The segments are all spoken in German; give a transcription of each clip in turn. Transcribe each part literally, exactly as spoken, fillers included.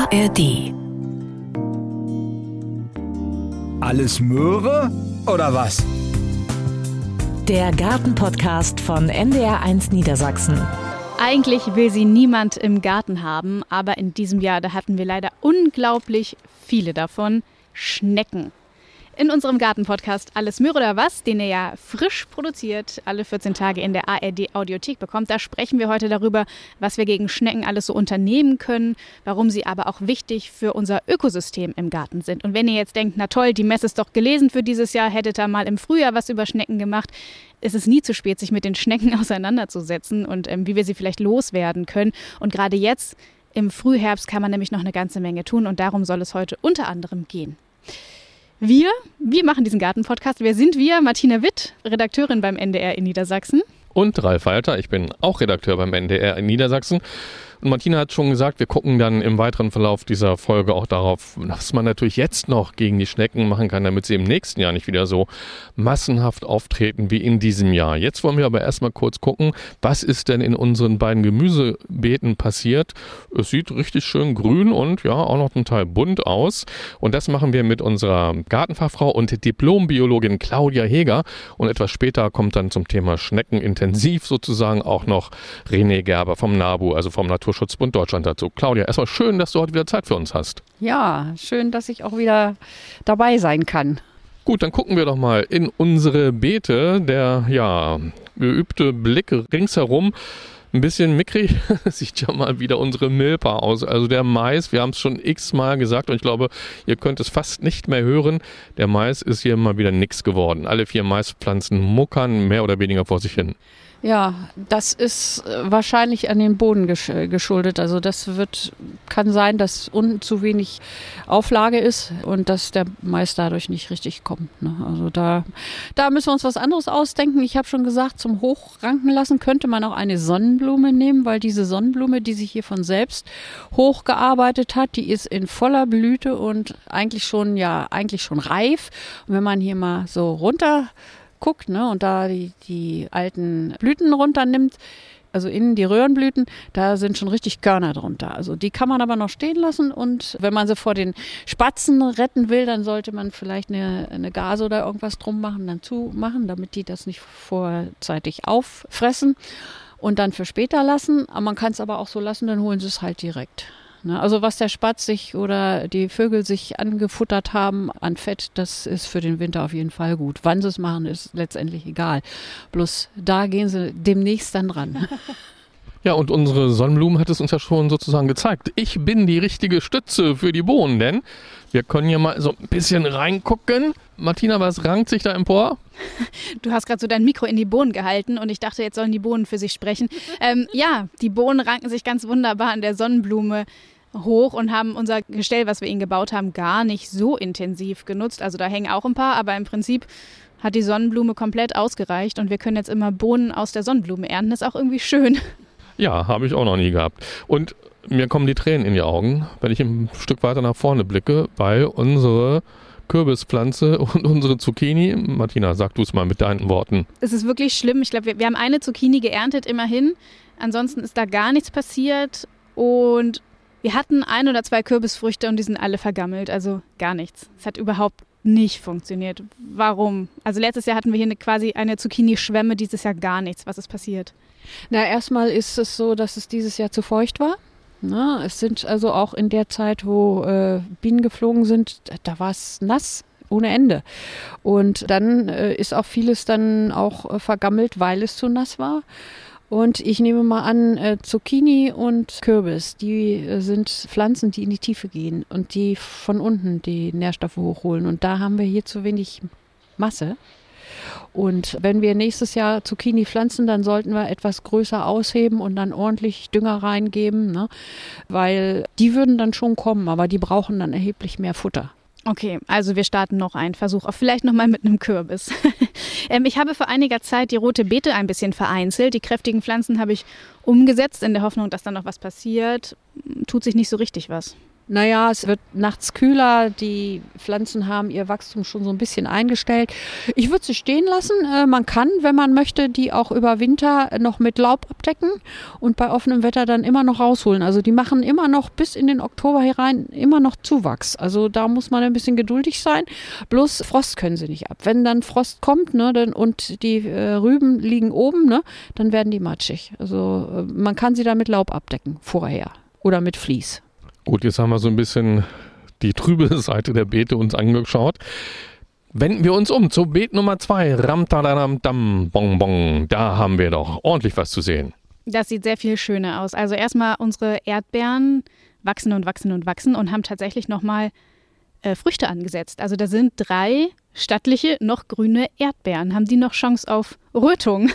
A R D. Alles Möhre oder was? Der Gartenpodcast von N D R eins Niedersachsen. Eigentlich will sie niemand im Garten haben, aber in diesem Jahr, da hatten wir leider unglaublich viele davon. Schnecken. In unserem Gartenpodcast Alles Möhre oder was, den ihr ja frisch produziert, alle vierzehn Tage in der A R D-Audiothek bekommt, da sprechen wir heute darüber, was wir gegen Schnecken alles so unternehmen können, warum sie aber auch wichtig für unser Ökosystem im Garten sind. Und wenn ihr jetzt denkt, na toll, die Messe ist doch gelesen für dieses Jahr, hättet ihr mal im Frühjahr was über Schnecken gemacht, ist es nie zu spät, sich mit den Schnecken auseinanderzusetzen und ähm, wie wir sie vielleicht loswerden können. Und gerade jetzt, im Frühherbst, kann man nämlich noch eine ganze Menge tun und darum soll es heute unter anderem gehen. Wir, wir machen diesen Garten-Podcast. Wer sind wir? Martina Witt, Redakteurin beim N D R in Niedersachsen. Und Ralf Walter, ich bin auch Redakteur beim N D R in Niedersachsen. Und Martina hat schon gesagt, wir gucken dann im weiteren Verlauf dieser Folge auch darauf, was man natürlich jetzt noch gegen die Schnecken machen kann, damit sie im nächsten Jahr nicht wieder so massenhaft auftreten wie in diesem Jahr. Jetzt wollen wir aber erstmal kurz gucken, was ist denn in unseren beiden Gemüsebeeten passiert. Es sieht richtig schön grün und ja auch noch zum Teil bunt aus. Und das machen wir mit unserer Gartenfachfrau und Diplombiologin Claudia Heger. Und etwas später kommt dann zum Thema Schnecken intensiv sozusagen auch noch René Gerber vom NABU, also vom Naturschutzbund Deutschland dazu. Claudia, erstmal schön, dass du heute wieder Zeit für uns hast. Ja, schön, dass ich auch wieder dabei sein kann. Gut, dann gucken wir doch mal in unsere Beete. Der, ja, geübte Blick ringsherum, ein bisschen mickrig, sieht ja mal wieder unsere Milpa aus. Also der Mais, wir haben es schon x-mal gesagt und ich glaube, ihr könnt es fast nicht mehr hören. Der Mais ist hier mal wieder nix geworden. Alle vier Maispflanzen muckern mehr oder weniger vor sich hin. Ja, das ist wahrscheinlich an den Boden gesch- geschuldet. Also das wird, kann sein, dass unten zu wenig Auflage ist und dass der Mais dadurch nicht richtig kommt. Ne? Also da, da müssen wir uns was anderes ausdenken. Ich habe schon gesagt, zum Hochranken lassen könnte man auch eine Sonnenblume nehmen, weil diese Sonnenblume, die sich hier von selbst hochgearbeitet hat, die ist in voller Blüte und eigentlich schon, ja, eigentlich schon reif. Und wenn man hier mal so runter guckt, ne, und da die, die alten Blüten runternimmt, also innen die Röhrenblüten, da sind schon richtig Körner drunter. Also die kann man aber noch stehen lassen und wenn man sie vor den Spatzen retten will, dann sollte man vielleicht eine, eine Gase oder irgendwas drum machen, dann zumachen, damit die das nicht vorzeitig auffressen und dann für später lassen. Aber man kann es aber auch so lassen, dann holen sie es halt direkt. Also was der Spatz sich oder die Vögel sich angefuttert haben an Fett, das ist für den Winter auf jeden Fall gut. Wann sie es machen, ist letztendlich egal. Bloß da gehen sie demnächst dann dran. Ja, und unsere Sonnenblume hat es uns ja schon sozusagen gezeigt. Ich bin die richtige Stütze für die Bohnen, denn wir können hier mal so ein bisschen reingucken. Martina, was rankt sich da empor? Du hast gerade so dein Mikro in die Bohnen gehalten und ich dachte, jetzt sollen die Bohnen für sich sprechen. Ähm, ja, die Bohnen ranken sich ganz wunderbar an der Sonnenblume hoch und haben unser Gestell, was wir ihnen gebaut haben, gar nicht so intensiv genutzt. Also da hängen auch ein paar, aber im Prinzip hat die Sonnenblume komplett ausgereicht und wir können jetzt immer Bohnen aus der Sonnenblume ernten. Das ist auch irgendwie schön. Ja, habe ich auch noch nie gehabt. Und mir kommen die Tränen in die Augen, wenn ich ein Stück weiter nach vorne blicke, weil unsere Kürbispflanze und unsere Zucchini, Martina, sag du es mal mit deinen Worten. Es ist wirklich schlimm. Ich glaube, wir, wir haben eine Zucchini geerntet, immerhin. Ansonsten ist da gar nichts passiert und wir hatten ein oder zwei Kürbisfrüchte und die sind alle vergammelt, also gar nichts. Es hat überhaupt nicht funktioniert. Warum? Also letztes Jahr hatten wir hier eine, quasi eine Zucchini-Schwemme, dieses Jahr gar nichts. Was ist passiert? Na, erstmal ist es so, dass es dieses Jahr zu feucht war. Na, es sind also auch in der Zeit, wo äh, Bienen geflogen sind, da war es nass ohne Ende. Und dann äh, ist auch vieles dann auch äh, vergammelt, weil es zu nass war. Und ich nehme mal an, äh, Zucchini und Kürbis, die äh, sind Pflanzen, die in die Tiefe gehen und die von unten die Nährstoffe hochholen. Und da haben wir hier zu wenig Masse. Und wenn wir nächstes Jahr Zucchini pflanzen, dann sollten wir etwas größer ausheben und dann ordentlich Dünger reingeben, ne? Weil die würden dann schon kommen, aber die brauchen dann erheblich mehr Futter. Okay, also wir starten noch einen Versuch, auch vielleicht nochmal mit einem Kürbis. ähm, ich habe vor einiger Zeit die rote Beete ein bisschen vereinzelt. Die kräftigen Pflanzen habe ich umgesetzt, in der Hoffnung, dass da noch was passiert. Tut sich nicht so richtig was. Naja, es wird nachts kühler, die Pflanzen haben ihr Wachstum schon so ein bisschen eingestellt. Ich würde sie stehen lassen. Man kann, wenn man möchte, die auch über Winter noch mit Laub abdecken und bei offenem Wetter dann immer noch rausholen. Also die machen immer noch bis in den Oktober herein immer noch Zuwachs. Also da muss man ein bisschen geduldig sein. Bloß Frost können sie nicht ab. Wenn dann Frost kommt, ne, dann, und die äh, Rüben liegen oben, ne, dann werden die matschig. Also äh, man kann sie dann mit Laub abdecken vorher oder mit Vlies. Gut, jetzt haben wir so ein bisschen die trübe Seite der Beete uns angeschaut. Wenden wir uns um zu Beet Nummer zwei. Ramtadadam, bong, bong. Da haben wir doch ordentlich was zu sehen. Das sieht sehr viel schöner aus. Also erstmal unsere Erdbeeren wachsen und wachsen und wachsen und haben tatsächlich nochmal äh, Früchte angesetzt. Also da sind drei stattliche, noch grüne Erdbeeren. Haben die noch Chance auf Rötung?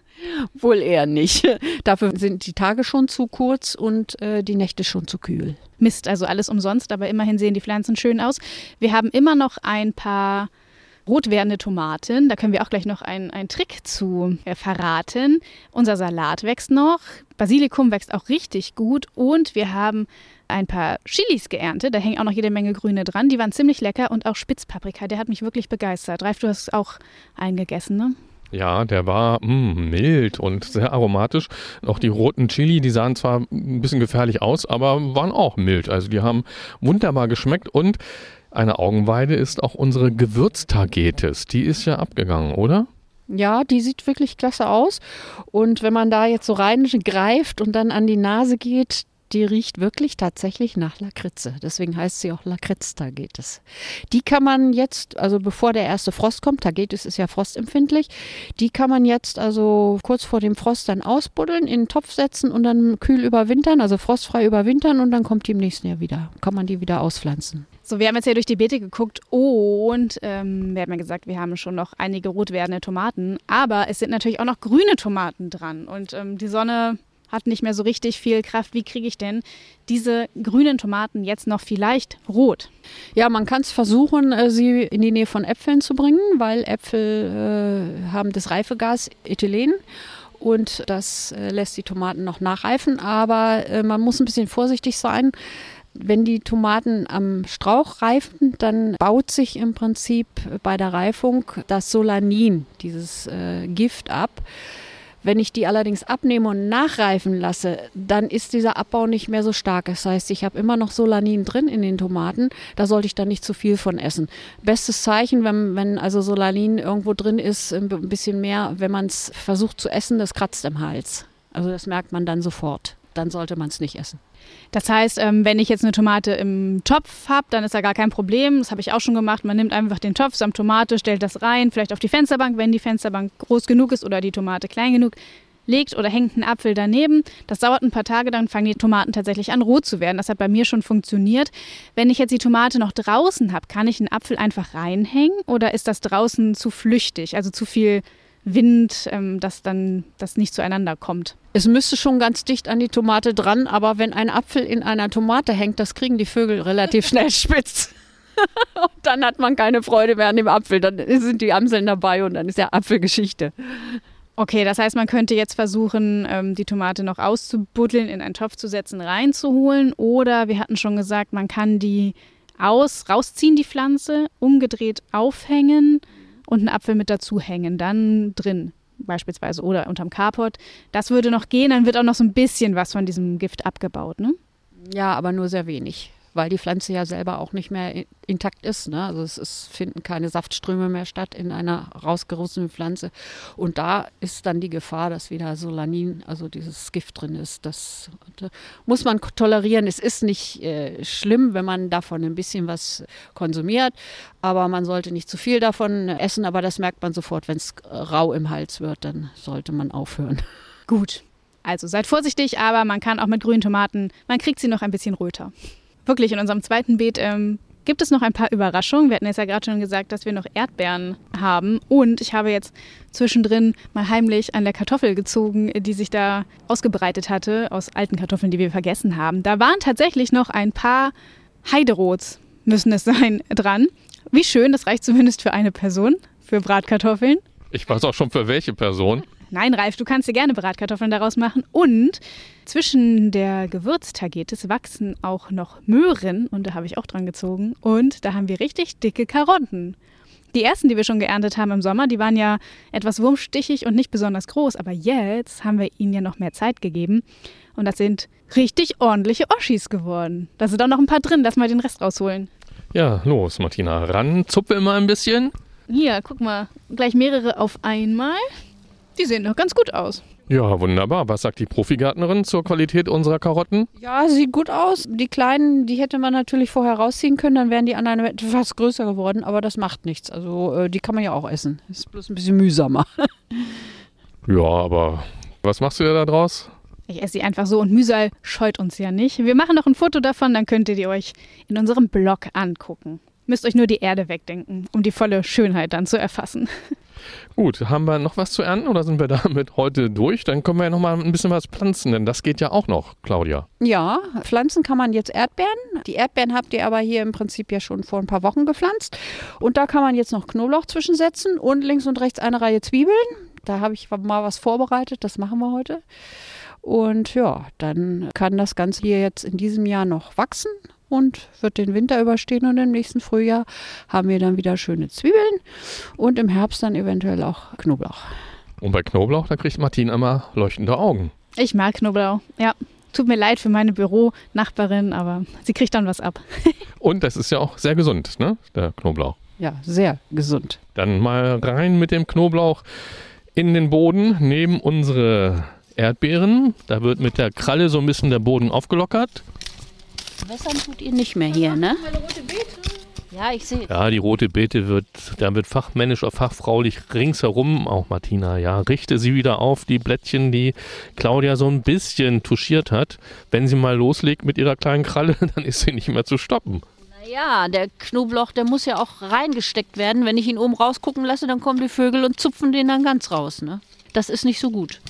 Wohl eher nicht. Dafür sind die Tage schon zu kurz und äh, die Nächte schon zu kühl. Mist, also alles umsonst, aber immerhin sehen die Pflanzen schön aus. Wir haben immer noch ein paar rot werdende Tomaten. Da können wir auch gleich noch einen, einen Trick zu äh, verraten. Unser Salat wächst noch, Basilikum wächst auch richtig gut und wir haben ein paar Chilis geerntet. Da hängen auch noch jede Menge Grüne dran. Die waren ziemlich lecker und auch Spitzpaprika, der hat mich wirklich begeistert. Ralf, du hast auch einen gegessen, ne? Ja, der war mh, mild und sehr aromatisch. Auch die roten Chili, die sahen zwar ein bisschen gefährlich aus, aber waren auch mild. Also die haben wunderbar geschmeckt und eine Augenweide ist auch unsere Gewürztagetes. Die ist ja abgegangen, oder? Ja, die sieht wirklich klasse aus. Und wenn man da jetzt so reingreift und dann an die Nase geht, die riecht wirklich tatsächlich nach Lakritze. Deswegen heißt sie auch Lakritz-Tagetes. Die kann man jetzt, also bevor der erste Frost kommt, Tagetes ist ja frostempfindlich, die kann man jetzt also kurz vor dem Frost dann ausbuddeln, in den Topf setzen und dann kühl überwintern, also frostfrei überwintern und dann kommt die im nächsten Jahr wieder. Kann man die wieder auspflanzen. So, wir haben jetzt hier durch die Beete geguckt und ähm, wir haben ja gesagt, wir haben schon noch einige rot werdende Tomaten, aber es sind natürlich auch noch grüne Tomaten dran und ähm, die Sonne hat nicht mehr so richtig viel Kraft. Wie kriege ich denn diese grünen Tomaten jetzt noch vielleicht rot? Ja, man kann es versuchen, sie in die Nähe von Äpfeln zu bringen, weil Äpfel äh, haben das Reifegas Ethylen und das äh, lässt die Tomaten noch nachreifen. Aber äh, man muss ein bisschen vorsichtig sein. Wenn die Tomaten am Strauch reifen, dann baut sich im Prinzip bei der Reifung das Solanin, dieses äh, Gift, ab. Wenn ich die allerdings abnehme und nachreifen lasse, dann ist dieser Abbau nicht mehr so stark. Das heißt, ich habe immer noch Solanin drin in den Tomaten. Da sollte ich dann nicht zu viel von essen. Bestes Zeichen, wenn, wenn also Solanin irgendwo drin ist, ein bisschen mehr, wenn man es versucht zu essen, das kratzt im Hals. Also das merkt man dann sofort. Dann sollte man es nicht essen. Das heißt, wenn ich jetzt eine Tomate im Topf habe, dann ist da gar kein Problem. Das habe ich auch schon gemacht. Man nimmt einfach den Topf samt Tomate, stellt das rein, vielleicht auf die Fensterbank, wenn die Fensterbank groß genug ist oder die Tomate klein genug, legt oder hängt einen Apfel daneben. Das dauert ein paar Tage, dann fangen die Tomaten tatsächlich an, rot zu werden. Das hat bei mir schon funktioniert. Wenn ich jetzt die Tomate noch draußen habe, kann ich einen Apfel einfach reinhängen oder ist das draußen zu flüchtig, also zu viel Wind, ähm, dass dann das nicht zueinander kommt? Es müsste schon ganz dicht an die Tomate dran, aber wenn ein Apfel in einer Tomate hängt, das kriegen die Vögel relativ schnell spitz. Und dann hat man keine Freude mehr an dem Apfel, dann sind die Amseln dabei und dann ist ja Apfelgeschichte. Okay, das heißt, man könnte jetzt versuchen, ähm, die Tomate noch auszubuddeln, in einen Topf zu setzen, reinzuholen. Oder wir hatten schon gesagt, man kann die aus, rausziehen, die Pflanze, umgedreht aufhängen und einen Apfel mit dazu hängen, dann drin beispielsweise oder unterm Carport. Das würde noch gehen, dann wird auch noch so ein bisschen was von diesem Gift abgebaut, ne? Ja, aber nur sehr wenig, weil die Pflanze ja selber auch nicht mehr intakt ist, ne? Also es ist, finden keine Saftströme mehr statt in einer rausgerissenen Pflanze. Und da ist dann die Gefahr, dass wieder Solanin, also dieses Gift drin ist. Das muss man tolerieren. Es ist nicht äh, schlimm, wenn man davon ein bisschen was konsumiert, aber man sollte nicht zu viel davon essen. Aber das merkt man sofort, wenn es rau im Hals wird, dann sollte man aufhören. Gut, also seid vorsichtig, aber man kann auch mit grünen Tomaten, man kriegt sie noch ein bisschen röter. Wirklich, in unserem zweiten Beet ähm, gibt es noch ein paar Überraschungen. Wir hatten jetzt ja gerade schon gesagt, dass wir noch Erdbeeren haben. Und ich habe jetzt zwischendrin mal heimlich an der Kartoffel gezogen, die sich da ausgebreitet hatte, aus alten Kartoffeln, die wir vergessen haben. Da waren tatsächlich noch ein paar Heiderots, müssen es sein, dran. Wie schön, das reicht zumindest für eine Person, für Bratkartoffeln. Ich weiß auch schon für welche Person. Nein, Ralf, du kannst dir gerne Bratkartoffeln daraus machen. Und zwischen der Gewürztagetes wachsen auch noch Möhren. Und da habe ich auch dran gezogen. Und da haben wir richtig dicke Karotten. Die ersten, die wir schon geerntet haben im Sommer, die waren ja etwas wurmstichig und nicht besonders groß. Aber jetzt haben wir ihnen ja noch mehr Zeit gegeben. Und das sind richtig ordentliche Oschis geworden. Da sind auch noch ein paar drin. Lass mal den Rest rausholen. Ja, los, Martina, ran, zupfe mal ein bisschen. Hier, guck mal, gleich mehrere auf einmal. Die sehen doch ganz gut aus. Ja, wunderbar. Was sagt die Profigärtnerin zur Qualität unserer Karotten? Ja, sieht gut aus. Die kleinen, die hätte man natürlich vorher rausziehen können, dann wären die anderen etwas größer geworden, aber das macht nichts. Also äh, die kann man ja auch essen. Ist bloß ein bisschen mühsamer. Ja, aber was machst du da draus? Ich esse sie einfach so und Mühsal scheut uns ja nicht. Wir machen noch ein Foto davon, dann könnt ihr die euch in unserem Blog angucken. Müsst euch nur die Erde wegdenken, um die volle Schönheit dann zu erfassen. Gut, haben wir noch was zu ernten oder sind wir damit heute durch? Dann können wir ja noch mal ein bisschen was pflanzen, denn das geht ja auch noch, Claudia. Ja, pflanzen kann man jetzt Erdbeeren. Die Erdbeeren habt ihr aber hier im Prinzip ja schon vor ein paar Wochen gepflanzt. Und da kann man jetzt noch Knoblauch zwischensetzen und links und rechts eine Reihe Zwiebeln. Da habe ich mal was vorbereitet, das machen wir heute. Und ja, dann kann das Ganze hier jetzt in diesem Jahr noch wachsen und wird den Winter überstehen und im nächsten Frühjahr haben wir dann wieder schöne Zwiebeln und im Herbst dann eventuell auch Knoblauch. Und bei Knoblauch, da kriegt Martina immer leuchtende Augen. Ich mag Knoblauch, ja. Tut mir leid für meine Büronachbarin, aber sie kriegt dann was ab. Und das ist ja auch sehr gesund, ne, der Knoblauch. Ja, sehr gesund. Dann mal rein mit dem Knoblauch in den Boden, neben unsere Erdbeeren. Da wird mit der Kralle so ein bisschen der Boden aufgelockert. Wässern tut ihr nicht mehr hier, ne? Ja, ich sehe. Ja, die rote Beete wird, da wird fachmännisch oder fachfraulich ringsherum, auch Martina, ja, richte sie wieder auf, die Blättchen, die Claudia so ein bisschen touchiert hat. Wenn sie mal loslegt mit ihrer kleinen Kralle, dann ist sie nicht mehr zu stoppen. Naja, der Knoblauch, der muss ja auch reingesteckt werden. Wenn ich ihn oben rausgucken lasse, dann kommen die Vögel und zupfen den dann ganz raus, ne? Das ist nicht so gut.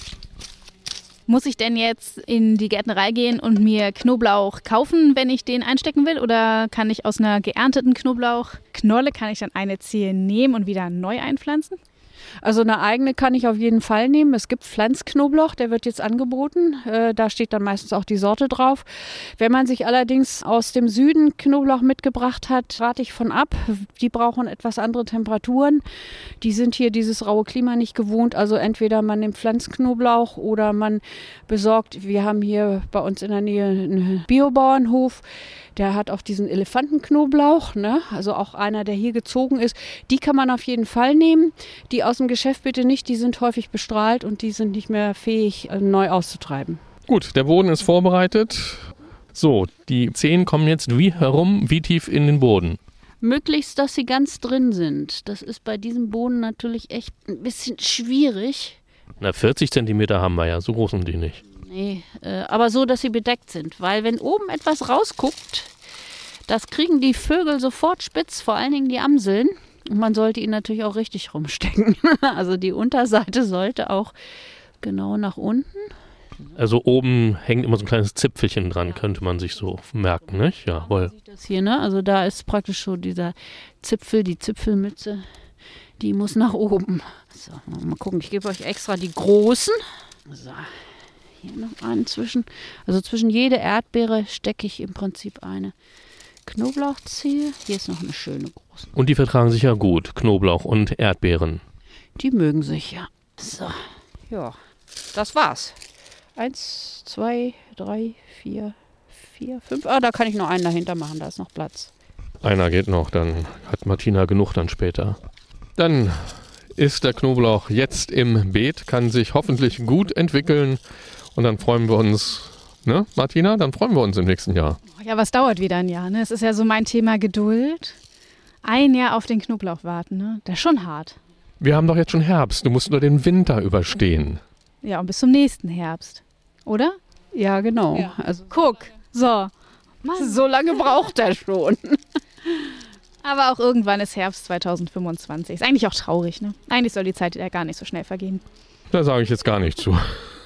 Muss ich denn jetzt in die Gärtnerei gehen und mir Knoblauch kaufen, wenn ich den einstecken will? Oder kann ich aus einer geernteten Knoblauchknolle, kann ich dann eine Zehe nehmen und wieder neu einpflanzen? Also eine eigene kann ich auf jeden Fall nehmen. Es gibt Pflanzknoblauch, der wird jetzt angeboten. Äh, da steht dann meistens auch die Sorte drauf. Wenn man sich allerdings aus dem Süden Knoblauch mitgebracht hat, rate ich von ab. Die brauchen etwas andere Temperaturen. Die sind hier dieses raue Klima nicht gewohnt. Also entweder man nimmt Pflanzknoblauch oder man besorgt, wir haben hier bei uns in der Nähe einen Biobauernhof. Der hat auch diesen Elefantenknoblauch, ne? Also auch einer, der hier gezogen ist. Die kann man auf jeden Fall nehmen. Die aus dem Geschäft bitte nicht, die sind häufig bestrahlt und die sind nicht mehr fähig, neu auszutreiben. Gut, der Boden ist vorbereitet. So, die Zehen kommen jetzt wie herum, wie tief in den Boden? Möglichst, dass sie ganz drin sind. Das ist bei diesem Boden natürlich echt ein bisschen schwierig. Na, vierzig Zentimeter haben wir ja, so groß sind die nicht. Nee, äh, aber so, dass sie bedeckt sind. Weil wenn oben etwas rausguckt, das kriegen die Vögel sofort spitz, vor allen Dingen die Amseln. Und man sollte ihn natürlich auch richtig rumstecken. Also die Unterseite sollte auch genau nach unten. Also oben hängt immer so ein kleines Zipfelchen dran, könnte man sich so merken, nicht? Jawohl. Man sieht das hier, ne? Also da ist praktisch so dieser Zipfel, die Zipfelmütze, die muss nach oben. So, mal gucken, ich gebe euch extra die großen. So. Hier noch einen zwischen. Also zwischen jede Erdbeere stecke ich im Prinzip eine Knoblauchzehe. Hier ist noch eine schöne große. Und die vertragen sich ja gut, Knoblauch und Erdbeeren. Die mögen sich, ja. So, ja, das war's. Eins, zwei, drei, vier, vier, fünf. Ah, da kann ich noch einen dahinter machen, da ist noch Platz. Einer geht noch, dann hat Martina genug dann später. Dann ist der Knoblauch jetzt im Beet, kann sich hoffentlich gut entwickeln. Und dann freuen wir uns, ne, Martina? Dann freuen wir uns im nächsten Jahr. Ja, was dauert wieder ein Jahr, ne? Es ist ja so mein Thema Geduld. Ein Jahr auf den Knoblauch warten, ne? Das ist schon hart. Wir haben doch jetzt schon Herbst. Du musst nur den Winter überstehen. Ja, und bis zum nächsten Herbst. Oder? Ja, genau. Ja. Also, guck, so. Mann. So lange braucht er schon. Aber auch irgendwann ist Herbst zweitausendfünfundzwanzig. Ist eigentlich auch traurig, ne? Eigentlich soll die Zeit ja gar nicht so schnell vergehen. Da sage ich jetzt gar nicht zu.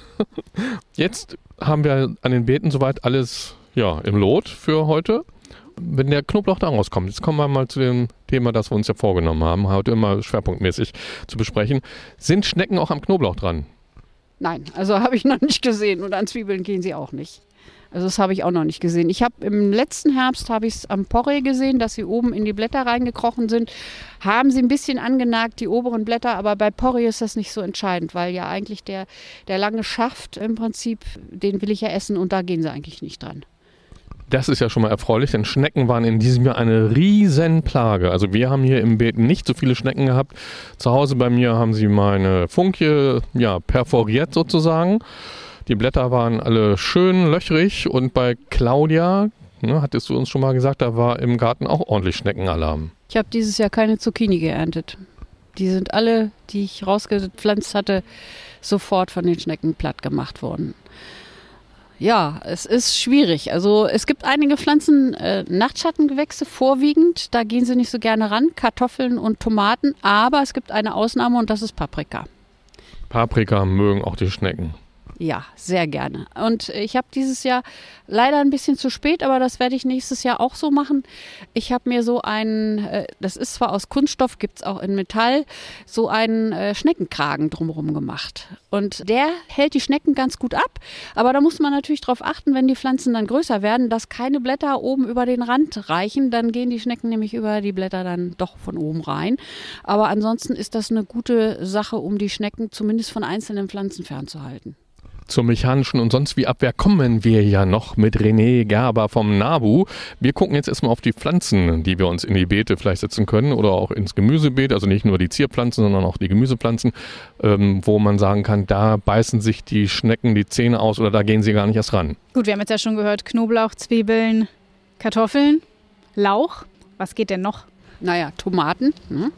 Jetzt haben wir an den Beeten soweit alles ja, im Lot für heute. Wenn der Knoblauch da rauskommt, jetzt kommen wir mal zu dem Thema, das wir uns ja vorgenommen haben, heute immer schwerpunktmäßig zu besprechen. Sind Schnecken auch am Knoblauch dran? Nein, also habe ich noch nicht gesehen und an Zwiebeln gehen sie auch nicht. Also das habe ich auch noch nicht gesehen. Ich habe im letzten Herbst habe ich es am Porree gesehen, dass sie oben in die Blätter reingekrochen sind. Haben sie ein bisschen angenagt, die oberen Blätter, aber bei Porree ist das nicht so entscheidend, weil ja eigentlich der, der lange Schaft im Prinzip, den will ich ja essen und da gehen sie eigentlich nicht dran. Das ist ja schon mal erfreulich, denn Schnecken waren in diesem Jahr eine Riesenplage. Also wir haben hier im Beet nicht so viele Schnecken gehabt. Zu Hause bei mir haben sie meine Funkie ja, perforiert sozusagen. Die Blätter waren alle schön löchrig und bei Claudia, ne, hattest du uns schon mal gesagt, da war im Garten auch ordentlich Schneckenalarm. Ich habe dieses Jahr keine Zucchini geerntet. Die sind alle, die ich rausgepflanzt hatte, sofort von den Schnecken platt gemacht worden. Ja, es ist schwierig. Also es gibt einige Pflanzen, äh, Nachtschattengewächse vorwiegend, da gehen sie nicht so gerne ran, Kartoffeln und Tomaten, aber es gibt eine Ausnahme und das ist Paprika. Paprika mögen auch die Schnecken. Ja, sehr gerne. Und ich habe dieses Jahr leider ein bisschen zu spät, aber das werde ich nächstes Jahr auch so machen. Ich habe mir so einen, das ist zwar aus Kunststoff, gibt es auch in Metall, so einen Schneckenkragen drumherum gemacht. Und der hält die Schnecken ganz gut ab, aber da muss man natürlich darauf achten, wenn die Pflanzen dann größer werden, dass keine Blätter oben über den Rand reichen. Dann gehen die Schnecken nämlich über die Blätter dann doch von oben rein. Aber ansonsten ist das eine gute Sache, um die Schnecken zumindest von einzelnen Pflanzen fernzuhalten. Zur mechanischen und sonst wie Abwehr kommen wir ja noch mit René Gerber vom NABU. Wir gucken jetzt erstmal auf die Pflanzen, die wir uns in die Beete vielleicht setzen können oder auch ins Gemüsebeet, also nicht nur die Zierpflanzen, sondern auch die Gemüsepflanzen, ähm, wo man sagen kann, da beißen sich die Schnecken die Zähne aus oder da gehen sie gar nicht erst ran. Gut, wir haben jetzt ja schon gehört, Knoblauch, Zwiebeln, Kartoffeln, Lauch. Was geht denn noch? Naja, Tomaten.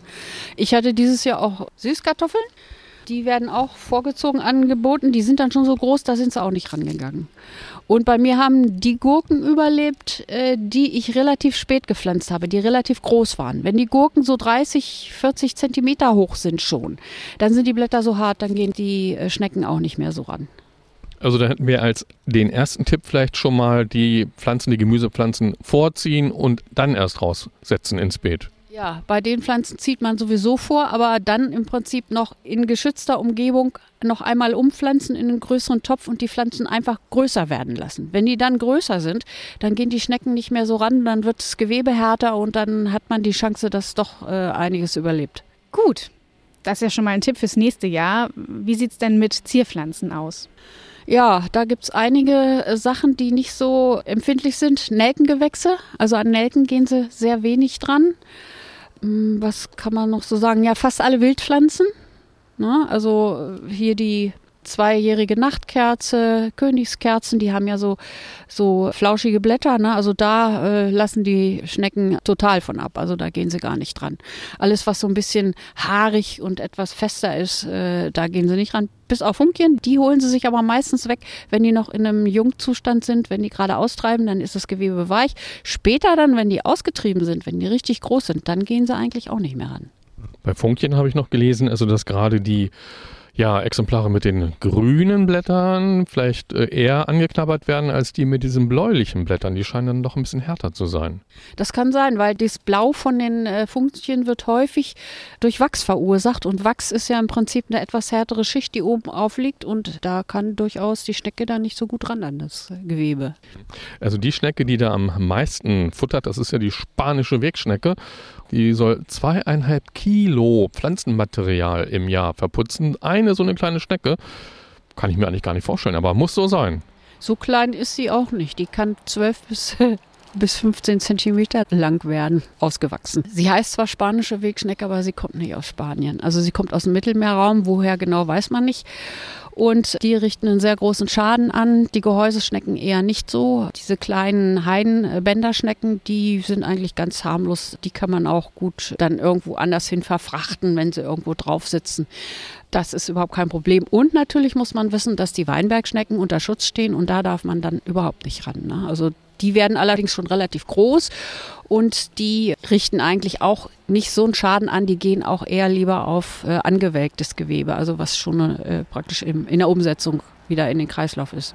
Ich hatte dieses Jahr auch Süßkartoffeln. Die werden auch vorgezogen angeboten. Die sind dann schon so groß, da sind sie auch nicht rangegangen. Und bei mir haben die Gurken überlebt, die ich relativ spät gepflanzt habe, die relativ groß waren. Wenn die Gurken so dreißig, vierzig Zentimeter hoch sind schon, dann sind die Blätter so hart, dann gehen die Schnecken auch nicht mehr so ran. Also da hätten wir als den ersten Tipp vielleicht schon mal die Pflanzen, die Gemüsepflanzen vorziehen und dann erst raussetzen ins Beet. Ja, bei den Pflanzen zieht man sowieso vor, aber dann im Prinzip noch in geschützter Umgebung noch einmal umpflanzen in einen größeren Topf und die Pflanzen einfach größer werden lassen. Wenn die dann größer sind, dann gehen die Schnecken nicht mehr so ran, dann wird das Gewebe härter und dann hat man die Chance, dass doch äh, einiges überlebt. Gut, das ist ja schon mal ein Tipp fürs nächste Jahr. Wie sieht es denn mit Zierpflanzen aus? Ja, da gibt es einige Sachen, die nicht so empfindlich sind. Nelkengewächse, also an Nelken gehen sie sehr wenig dran. Was kann man noch so sagen? Ja, fast alle Wildpflanzen. Ne? Also hier die zweijährige Nachtkerze, Königskerzen, die haben ja so, so flauschige Blätter. Ne? Also da äh, lassen die Schnecken total von ab. Also da gehen sie gar nicht dran. Alles, was so ein bisschen haarig und etwas fester ist, äh, da gehen sie nicht ran. Bis auf Funkien, die holen sie sich aber meistens weg, wenn die noch in einem Jungzustand sind. Wenn die gerade austreiben, dann ist das Gewebe weich. Später dann, wenn die ausgetrieben sind, wenn die richtig groß sind, dann gehen sie eigentlich auch nicht mehr ran. Bei Funkien habe ich noch gelesen, also dass gerade die ja, Exemplare mit den grünen Blättern vielleicht eher angeknabbert werden als die mit diesen bläulichen Blättern. Die scheinen dann doch ein bisschen härter zu sein. Das kann sein, weil das Blau von den äh, Funkien wird häufig durch Wachs verursacht. Und Wachs ist ja im Prinzip eine etwas härtere Schicht, die oben aufliegt. Und da kann durchaus die Schnecke dann nicht so gut ran an das Gewebe. Also die Schnecke, die da am meisten futtert, das ist ja die spanische Wegschnecke. Die soll zweieinhalb Kilo Pflanzenmaterial im Jahr verputzen. Eine so eine kleine Schnecke, kann ich mir eigentlich gar nicht vorstellen, aber muss so sein. So klein ist sie auch nicht. Die kann zwölf bis, bis fünfzehn Zentimeter lang werden, ausgewachsen. Sie heißt zwar spanische Wegschnecke, aber sie kommt nicht aus Spanien. Also sie kommt aus dem Mittelmeerraum, woher genau weiß man nicht. Und die richten einen sehr großen Schaden an. Die Gehäuseschnecken eher nicht so. Diese kleinen Heidenbänderschnecken, die sind eigentlich ganz harmlos. Die kann man auch gut dann irgendwo anders hin verfrachten, wenn sie irgendwo drauf sitzen. Das ist überhaupt kein Problem. Und natürlich muss man wissen, dass die Weinbergschnecken unter Schutz stehen und da darf man dann überhaupt nicht ran. Ne? Also die werden allerdings schon relativ groß und die richten eigentlich auch nicht so einen Schaden an. Die gehen auch eher lieber auf äh, angewelktes Gewebe, also was schon äh, praktisch im, in der Umsetzung wieder in den Kreislauf ist.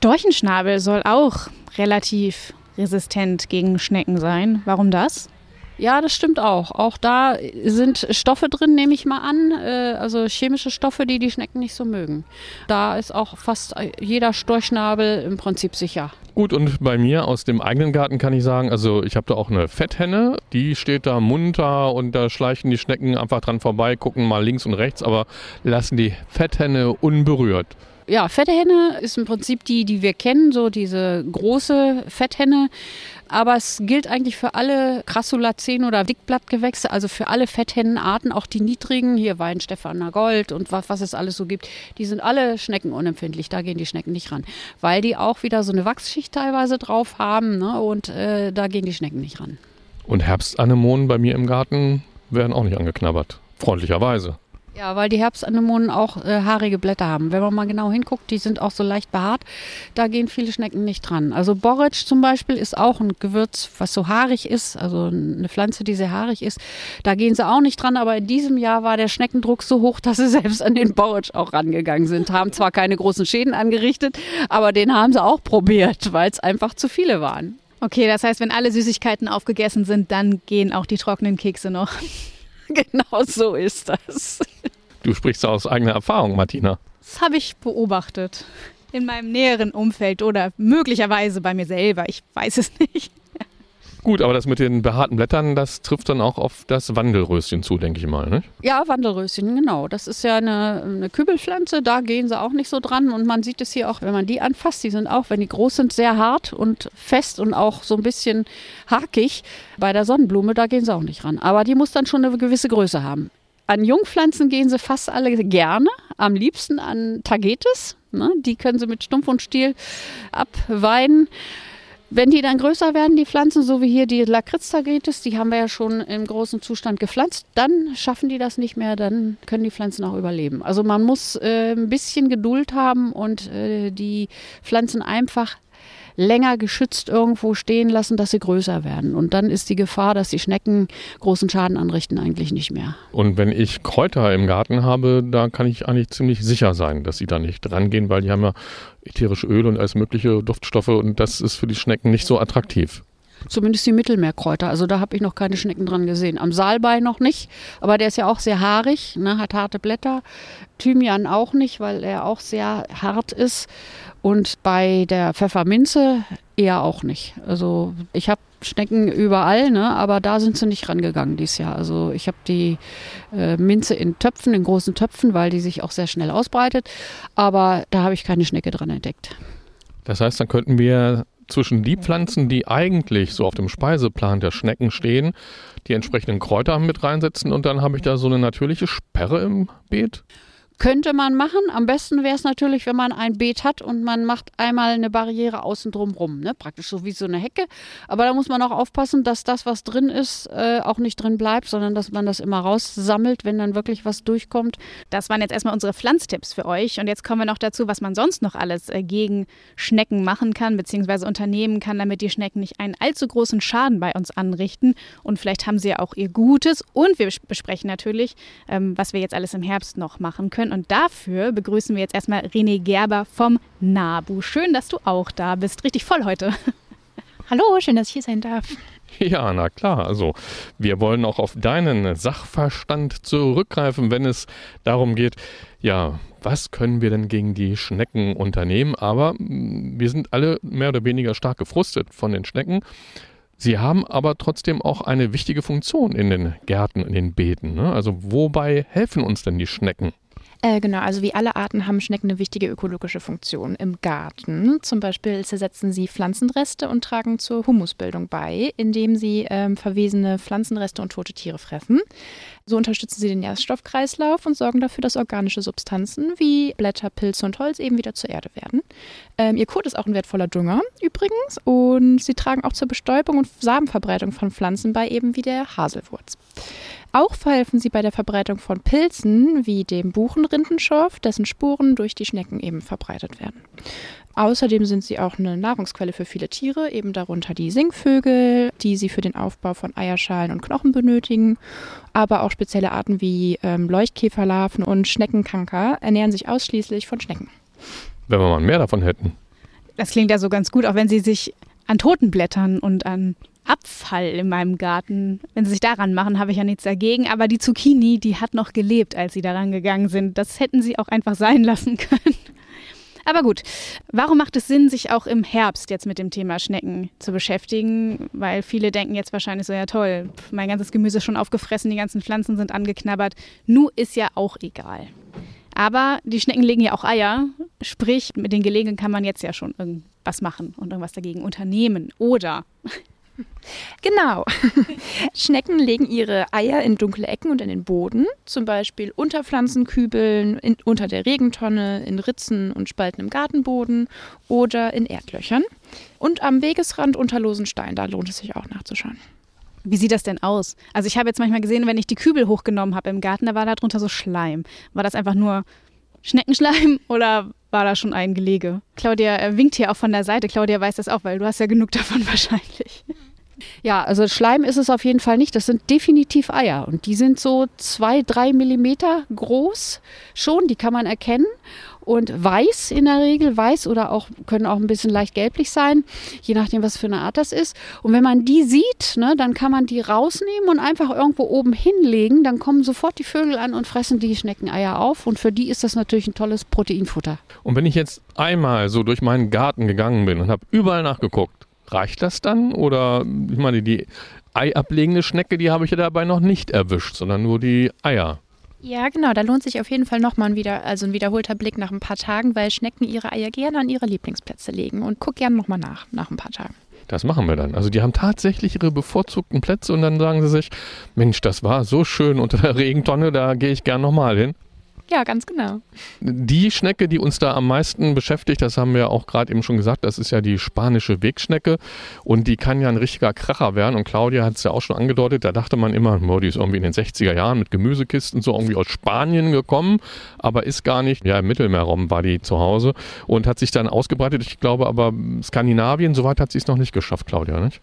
Storchenschnabel soll auch relativ resistent gegen Schnecken sein. Warum das? Ja, das stimmt auch. Auch da sind Stoffe drin, nehme ich mal an, äh, also chemische Stoffe, die die Schnecken nicht so mögen. Da ist auch fast jeder Storchnabel im Prinzip sicher. Gut, und bei mir aus dem eigenen Garten kann ich sagen, also ich habe da auch eine Fetthenne, die steht da munter und da schleichen die Schnecken einfach dran vorbei, gucken mal links und rechts, aber lassen die Fetthenne unberührt. Ja, Fetthenne ist im Prinzip die, die wir kennen, so diese große Fetthenne. Aber es gilt eigentlich für alle Crassulaceen oder Dickblattgewächse, also für alle Fetthennenarten, auch die niedrigen, hier Weihenstephaner Gold und was, was es alles so gibt, die sind alle schneckenunempfindlich, da gehen die Schnecken nicht ran. Weil die auch wieder so eine Wachsschicht teilweise drauf haben, ne, und äh, da gehen die Schnecken nicht ran. Und Herbstanemonen bei mir im Garten werden auch nicht angeknabbert, freundlicherweise. Ja, weil die Herbstanemonen auch äh, haarige Blätter haben. Wenn man mal genau hinguckt, die sind auch so leicht behaart. Da gehen viele Schnecken nicht dran. Also Borretsch zum Beispiel ist auch ein Gewürz, was so haarig ist. Also eine Pflanze, die sehr haarig ist. Da gehen sie auch nicht dran. Aber in diesem Jahr war der Schneckendruck so hoch, dass sie selbst an den Borretsch auch rangegangen sind. Haben zwar keine großen Schäden angerichtet, aber den haben sie auch probiert, weil es einfach zu viele waren. Okay, das heißt, wenn alle Süßigkeiten aufgegessen sind, dann gehen auch die trockenen Kekse noch. Genau so ist das. Du sprichst aus eigener Erfahrung, Martina. Das habe ich beobachtet. In meinem näheren Umfeld oder möglicherweise bei mir selber. Ich weiß es nicht. Gut, aber das mit den behaarten Blättern, das trifft dann auch auf das Wandelröschen zu, denke ich mal, ne? Ja, Wandelröschen, genau. Das ist ja eine, eine Kübelpflanze, da gehen sie auch nicht so dran. Und man sieht es hier auch, wenn man die anfasst, die sind auch, wenn die groß sind, sehr hart und fest und auch so ein bisschen hakig. Bei der Sonnenblume, da gehen sie auch nicht ran. Aber die muss dann schon eine gewisse Größe haben. An Jungpflanzen gehen sie fast alle gerne, am liebsten an Tagetes. Ne? Die können sie mit Stumpf und Stiel abweiden. Wenn die dann größer werden, die Pflanzen, so wie hier die Lakritz-Tagetes, die haben wir ja schon im großen Zustand gepflanzt, dann schaffen die das nicht mehr, dann können die Pflanzen auch überleben. Also man muss äh, ein bisschen Geduld haben und äh, die Pflanzen einfach länger geschützt irgendwo stehen lassen, dass sie größer werden. Und dann ist die Gefahr, dass die Schnecken großen Schaden anrichten, eigentlich nicht mehr. Und wenn ich Kräuter im Garten habe, da kann ich eigentlich ziemlich sicher sein, dass sie da nicht rangehen, weil die haben ja ätherische Öle und alles mögliche Duftstoffe und das ist für die Schnecken nicht so attraktiv. Zumindest die Mittelmeerkräuter, also da habe ich noch keine Schnecken dran gesehen. Am Salbei noch nicht, aber der ist ja auch sehr haarig, ne, hat harte Blätter. Thymian auch nicht, weil er auch sehr hart ist. Und bei der Pfefferminze eher auch nicht. Also ich habe Schnecken überall, ne, aber da sind sie nicht rangegangen dieses Jahr. Also ich habe die äh, Minze in Töpfen, in großen Töpfen, weil die sich auch sehr schnell ausbreitet. Aber da habe ich keine Schnecke dran entdeckt. Das heißt, dann könnten wir zwischen die Pflanzen, die eigentlich so auf dem Speiseplan der Schnecken stehen, die entsprechenden Kräuter mit reinsetzen und dann habe ich da so eine natürliche Sperre im Beet? Könnte man machen. Am besten wäre es natürlich, wenn man ein Beet hat und man macht einmal eine Barriere außen drum rum, ne? Praktisch so wie so eine Hecke. Aber da muss man auch aufpassen, dass das, was drin ist, äh, auch nicht drin bleibt, sondern dass man das immer raussammelt, wenn dann wirklich was durchkommt. Das waren jetzt erstmal unsere Pflanztipps für euch. Und jetzt kommen wir noch dazu, was man sonst noch alles äh, gegen Schnecken machen kann, beziehungsweise unternehmen kann, damit die Schnecken nicht einen allzu großen Schaden bei uns anrichten. Und vielleicht haben sie ja auch ihr Gutes. Und wir besprechen natürlich, ähm, was wir jetzt alles im Herbst noch machen können. Und dafür begrüßen wir jetzt erstmal René Gerber vom NABU. Schön, dass du auch da bist. Richtig voll heute. Hallo, schön, dass ich hier sein darf. Ja, na klar. Also wir wollen auch auf deinen Sachverstand zurückgreifen, wenn es darum geht, ja, was können wir denn gegen die Schnecken unternehmen? Aber wir sind alle mehr oder weniger stark gefrustet von den Schnecken. Sie haben aber trotzdem auch eine wichtige Funktion in den Gärten, in den Beeten, ne? Also wobei helfen uns denn die Schnecken? Äh, genau, also wie alle Arten haben Schnecken eine wichtige ökologische Funktion im Garten. Zum Beispiel zersetzen sie Pflanzenreste und tragen zur Humusbildung bei, indem sie ähm, verwesene Pflanzenreste und tote Tiere fressen. So unterstützen sie den Nährstoffkreislauf und sorgen dafür, dass organische Substanzen wie Blätter, Pilze und Holz eben wieder zur Erde werden. Ähm, ihr Kot ist auch ein wertvoller Dünger übrigens und sie tragen auch zur Bestäubung und Samenverbreitung von Pflanzen bei, eben wie der Haselwurz. Auch verhelfen sie bei der Verbreitung von Pilzen wie dem Buchenrindenschorf, dessen Spuren durch die Schnecken eben verbreitet werden. Außerdem sind sie auch eine Nahrungsquelle für viele Tiere, eben darunter die Singvögel, die sie für den Aufbau von Eierschalen und Knochen benötigen. Aber auch spezielle Arten wie ähm, Leuchtkäferlarven und Schneckenkanker ernähren sich ausschließlich von Schnecken. Wenn wir mal mehr davon hätten. Das klingt ja so ganz gut, auch wenn sie sich an toten Blättern und an Abfall in meinem Garten, wenn sie sich daran machen, habe ich ja nichts dagegen. Aber die Zucchini, die hat noch gelebt, als sie daran gegangen sind. Das hätten sie auch einfach sein lassen können. Aber gut, warum macht es Sinn, sich auch im Herbst jetzt mit dem Thema Schnecken zu beschäftigen? Weil viele denken jetzt wahrscheinlich so, ja toll, mein ganzes Gemüse ist schon aufgefressen, die ganzen Pflanzen sind angeknabbert. Nu ist ja auch egal. Aber die Schnecken legen ja auch Eier, sprich, mit den Gelegen kann man jetzt ja schon irgendwas machen und irgendwas dagegen unternehmen. Oder... Genau. Schnecken legen ihre Eier in dunkle Ecken und in den Boden, zum Beispiel unter Pflanzenkübeln, in, unter der Regentonne, in Ritzen und Spalten im Gartenboden oder in Erdlöchern. Und am Wegesrand unter losen Steinen, da lohnt es sich auch nachzuschauen. Wie sieht das denn aus? Also ich habe jetzt manchmal gesehen, wenn ich die Kübel hochgenommen habe im Garten, da war da drunter so Schleim. War das einfach nur Schneckenschleim oder war da schon ein Gelege? Claudia winkt hier auch von der Seite. Claudia weiß das auch, weil du hast ja genug davon wahrscheinlich. Ja, also Schleim ist es auf jeden Fall nicht. Das sind definitiv Eier und die sind so zwei, drei Millimeter groß schon. Die kann man erkennen und weiß in der Regel, weiß oder auch können auch ein bisschen leicht gelblich sein, je nachdem, was für eine Art das ist. Und wenn man die sieht, ne, dann kann man die rausnehmen und einfach irgendwo oben hinlegen. Dann kommen sofort die Vögel an und fressen die Schneckeneier auf und für die ist das natürlich ein tolles Proteinfutter. Und wenn ich jetzt einmal so durch meinen Garten gegangen bin und habe überall nachgeguckt, reicht das dann? Oder, ich meine, die eiablegende Schnecke, die habe ich ja dabei noch nicht erwischt, sondern nur die Eier. Ja, genau, da lohnt sich auf jeden Fall nochmal ein, wieder, also ein wiederholter Blick nach ein paar Tagen, weil Schnecken ihre Eier gerne an ihre Lieblingsplätze legen. Und guck gerne nochmal nach, nach ein paar Tagen. Das machen wir dann. Also die haben tatsächlich ihre bevorzugten Plätze und dann sagen sie sich, Mensch, das war so schön unter der Regentonne, da gehe ich gern nochmal hin. Ja, ganz genau. Die Schnecke, die uns da am meisten beschäftigt, das haben wir auch gerade eben schon gesagt, das ist ja die spanische Wegschnecke und die kann ja ein richtiger Kracher werden und Claudia hat es ja auch schon angedeutet, da dachte man immer, oh, die ist irgendwie in den sechziger Jahren mit Gemüsekisten so irgendwie aus Spanien gekommen, aber ist gar nicht, ja im Mittelmeerraum war die zu Hause und hat sich dann ausgebreitet, ich glaube aber Skandinavien, soweit hat sie es noch nicht geschafft, Claudia, nicht?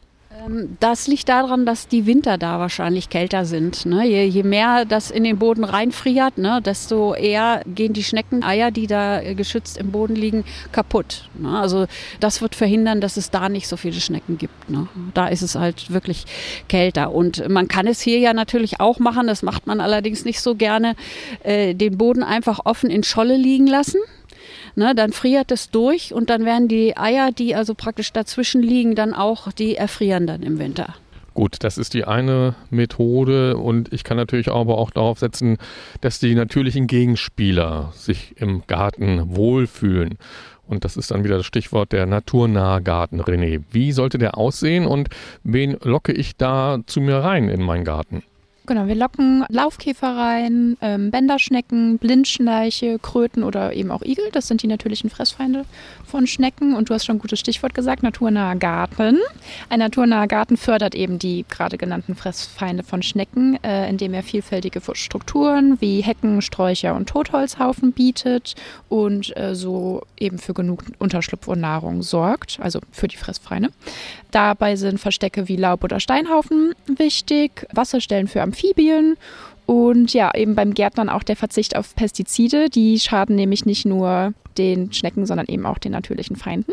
Das liegt daran, dass die Winter da wahrscheinlich kälter sind. Ne? Je, je mehr das in den Boden reinfriert, ne, desto eher gehen die Schneckeneier, die da geschützt im Boden liegen, kaputt. Ne? Also das wird verhindern, dass es da nicht so viele Schnecken gibt. Ne? Da ist es halt wirklich kälter. Und man kann es hier ja natürlich auch machen, das macht man allerdings nicht so gerne, äh, den Boden einfach offen in Scholle liegen lassen. Ne, dann friert es durch und dann werden die Eier, die also praktisch dazwischen liegen, dann auch, die erfrieren dann im Winter. Gut, das ist die eine Methode und ich kann natürlich aber auch darauf setzen, dass die natürlichen Gegenspieler sich im Garten wohlfühlen. Und das ist dann wieder das Stichwort der naturnahe Garten, René. Wie sollte der aussehen und wen locke ich da zu mir rein in meinen Garten? Genau, wir locken Laufkäfer rein, ähm, Bänderschnecken, Blindschleiche, Kröten oder eben auch Igel. Das sind die natürlichen Fressfeinde von Schnecken. Und du hast schon ein gutes Stichwort gesagt, naturnaher Garten. Ein naturnaher Garten fördert eben die gerade genannten Fressfeinde von Schnecken, äh, indem er vielfältige Strukturen wie Hecken, Sträucher und Totholzhaufen bietet und äh, so eben für genug Unterschlupf und Nahrung sorgt, also für die Fressfeinde. Dabei sind Verstecke wie Laub- oder Steinhaufen wichtig, Wasserstellen für Amphibien und ja, eben beim Gärtnern auch der Verzicht auf Pestizide. Die schaden nämlich nicht nur den Schnecken, sondern eben auch den natürlichen Feinden.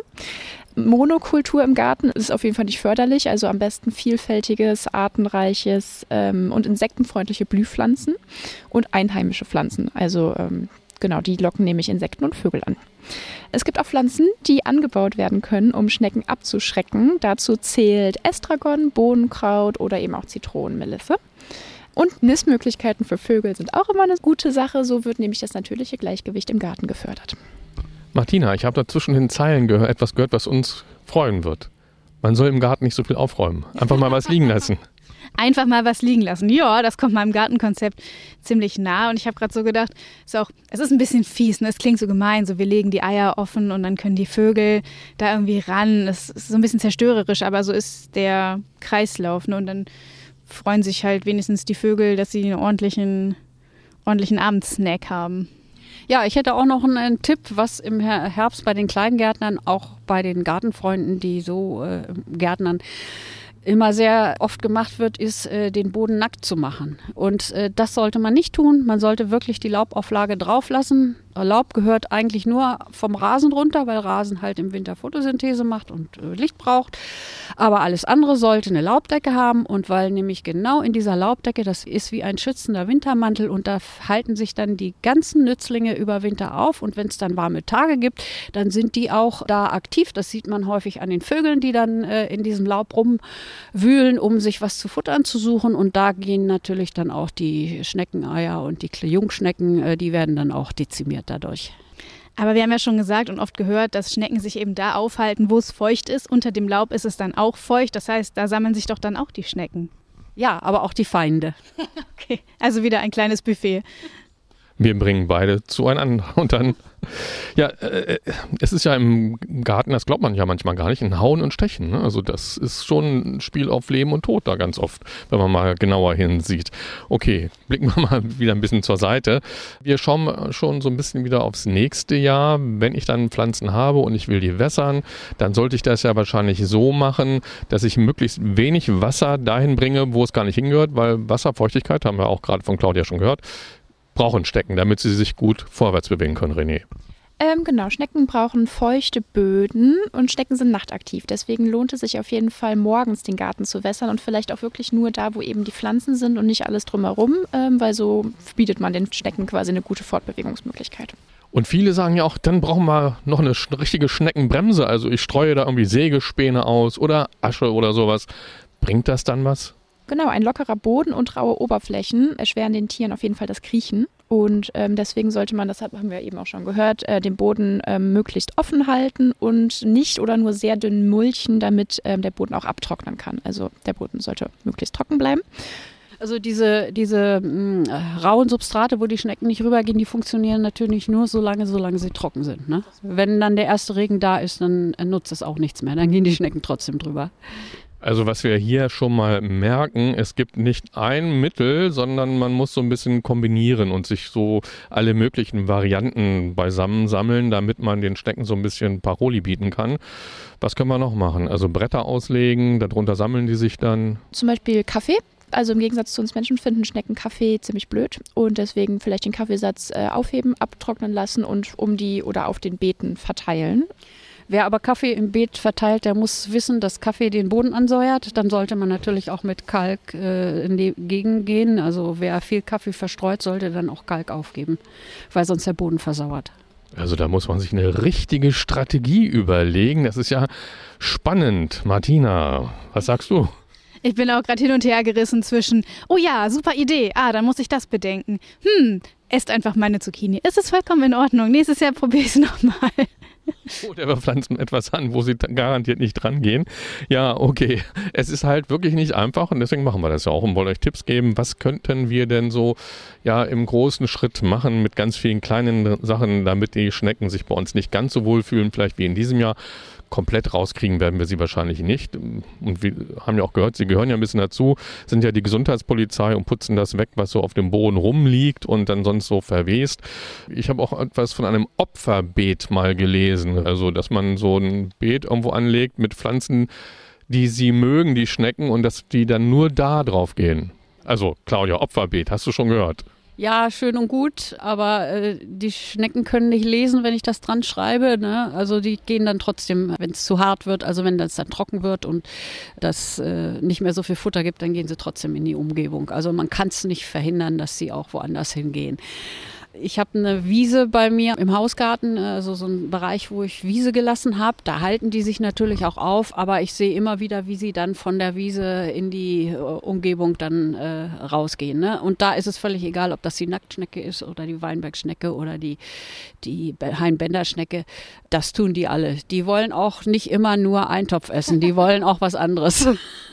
Monokultur im Garten ist auf jeden Fall nicht förderlich, also am besten vielfältiges, artenreiches ähm, und insektenfreundliche Blühpflanzen und einheimische Pflanzen, also ähm, genau, die locken nämlich Insekten und Vögel an. Es gibt auch Pflanzen, die angebaut werden können, um Schnecken abzuschrecken. Dazu zählt Estragon, Bohnenkraut oder eben auch Zitronenmelisse. Und Nistmöglichkeiten für Vögel sind auch immer eine gute Sache. So wird nämlich das natürliche Gleichgewicht im Garten gefördert. Martina, ich habe da zwischen den Zeilen gehört, etwas gehört, was uns freuen wird. Man soll im Garten nicht so viel aufräumen. Einfach mal was liegen lassen. Einfach mal was liegen lassen. Ja, das kommt meinem Gartenkonzept ziemlich nah. Und ich habe gerade so gedacht, ist auch, es ist ein bisschen fies, ne? Es klingt so gemein, so wir legen die Eier offen und dann können die Vögel da irgendwie ran. Es ist so ein bisschen zerstörerisch, aber so ist der Kreislauf. Ne? Und dann freuen sich halt wenigstens die Vögel, dass sie einen ordentlichen, ordentlichen Abendsnack haben. Ja, ich hätte auch noch einen, einen Tipp, was im Herbst bei den Kleingärtnern, auch bei den Gartenfreunden, die so äh, gärtnern, immer sehr oft gemacht wird, ist, äh, den Boden nackt zu machen. Und äh, das sollte man nicht tun. Man sollte wirklich die Laubauflage drauf lassen. Laub gehört eigentlich nur vom Rasen runter, weil Rasen halt im Winter Photosynthese macht und äh, Licht braucht. Aber alles andere sollte eine Laubdecke haben und weil nämlich genau in dieser Laubdecke, das ist wie ein schützender Wintermantel und da halten sich dann die ganzen Nützlinge über Winter auf und wenn es dann warme Tage gibt, dann sind die auch da aktiv. Das sieht man häufig an den Vögeln, die dann äh, in diesem Laub rumwühlen, um sich was zu futtern zu suchen und da gehen natürlich dann auch die Schneckeneier und die Jungschnecken, äh, die werden dann auch dezimiert dadurch. Aber wir haben ja schon gesagt und oft gehört, dass Schnecken sich eben da aufhalten, wo es feucht ist. Unter dem Laub ist es dann auch feucht. Das heißt, da sammeln sich doch dann auch die Schnecken. Ja, aber auch die Feinde. Okay, also wieder ein kleines Buffet. Wir bringen beide zueinander und dann, ja, äh, es ist ja im Garten, das glaubt man ja manchmal gar nicht, ein Hauen und Stechen. Ne? Also das ist schon ein Spiel auf Leben und Tod da ganz oft, wenn man mal genauer hinsieht. Okay, blicken wir mal wieder ein bisschen zur Seite. Wir schauen schon so ein bisschen wieder aufs nächste Jahr. Wenn ich dann Pflanzen habe und ich will die wässern, dann sollte ich das ja wahrscheinlich so machen, dass ich möglichst wenig Wasser dahin bringe, wo es gar nicht hingehört, weil Wasserfeuchtigkeit, haben wir auch gerade von Claudia schon gehört, brauchen Schnecken, damit sie sich gut vorwärts bewegen können, René. Ähm, genau, Schnecken brauchen feuchte Böden und Schnecken sind nachtaktiv. Deswegen lohnt es sich auf jeden Fall, morgens den Garten zu wässern und vielleicht auch wirklich nur da, wo eben die Pflanzen sind und nicht alles drumherum, ähm, weil so bietet man den Schnecken quasi eine gute Fortbewegungsmöglichkeit. Und viele sagen ja auch, dann brauchen wir noch eine richtige Schneckenbremse. Also ich streue da irgendwie Sägespäne aus oder Asche oder sowas. Bringt das dann was? Genau, ein lockerer Boden und raue Oberflächen erschweren den Tieren auf jeden Fall das Kriechen. Und ähm, deswegen sollte man, das haben wir eben auch schon gehört, äh, den Boden ähm, möglichst offen halten und nicht oder nur sehr dünn mulchen, damit ähm, der Boden auch abtrocknen kann. Also der Boden sollte möglichst trocken bleiben. Also diese, diese mh, rauen Substrate, wo die Schnecken nicht rübergehen, die funktionieren natürlich nur so lange, solange sie trocken sind. Ne? Wenn dann der erste Regen da ist, dann äh, nutzt es auch nichts mehr. Dann gehen die Schnecken trotzdem drüber. Also was wir hier schon mal merken, es gibt nicht ein Mittel, sondern man muss so ein bisschen kombinieren und sich so alle möglichen Varianten beisammen sammeln, damit man den Schnecken so ein bisschen Paroli bieten kann. Was können wir noch machen? Also Bretter auslegen, darunter sammeln die sich dann. Zum Beispiel Kaffee. Also im Gegensatz zu uns Menschen finden Schnecken Kaffee ziemlich blöd und deswegen vielleicht den Kaffeesatz äh, aufheben, abtrocknen lassen und um die oder auf den Beeten verteilen. Wer aber Kaffee im Beet verteilt, der muss wissen, dass Kaffee den Boden ansäuert. Dann sollte man natürlich auch mit Kalk äh, in die Gegend gehen. Also wer viel Kaffee verstreut, sollte dann auch Kalk aufgeben, weil sonst der Boden versauert. Also da muss man sich eine richtige Strategie überlegen. Das ist ja spannend. Martina, was sagst du? Ich bin auch gerade hin und her gerissen zwischen, oh ja, super Idee, ah, dann muss ich das bedenken. Hm, esst einfach meine Zucchini. Es ist vollkommen in Ordnung. Nächstes Jahr probiere ich es nochmal. Oder wir pflanzen etwas an, wo sie garantiert nicht dran gehen. Ja, okay. Es ist halt wirklich nicht einfach und deswegen machen wir das ja auch und wollen euch Tipps geben. Was könnten wir denn so ja im großen Schritt machen mit ganz vielen kleinen Sachen, damit die Schnecken sich bei uns nicht ganz so wohl fühlen, vielleicht wie in diesem Jahr. Komplett rauskriegen werden wir sie wahrscheinlich nicht. Und wir haben ja auch gehört, sie gehören ja ein bisschen dazu, sind ja die Gesundheitspolizei und putzen das weg, was so auf dem Boden rumliegt und dann sonst so verwest. Ich habe auch etwas von einem Opferbeet mal gelesen. Also, dass man so ein Beet irgendwo anlegt mit Pflanzen, die sie mögen, die Schnecken, und dass die dann nur da drauf gehen. Also, Claudia, Opferbeet, hast du schon gehört? Ja, schön und gut, aber äh, die Schnecken können nicht lesen, wenn ich das dran schreibe. Ne? Also die gehen dann trotzdem, wenn es zu hart wird, also wenn das dann trocken wird und das äh, nicht mehr so viel Futter gibt, dann gehen sie trotzdem in die Umgebung. Also man kann es nicht verhindern, dass sie auch woanders hingehen. Ich habe eine Wiese bei mir im Hausgarten, also so ein Bereich, wo ich Wiese gelassen habe. Da halten die sich natürlich auch auf, aber ich sehe immer wieder, wie sie dann von der Wiese in die äh, Umgebung dann äh, rausgehen. Ne? Und da ist es völlig egal, ob das die Nacktschnecke ist oder die Weinbergschnecke oder die, die Hainbänderschnecke. Das tun die alle. Die wollen auch nicht immer nur Eintopf essen, die wollen auch was anderes.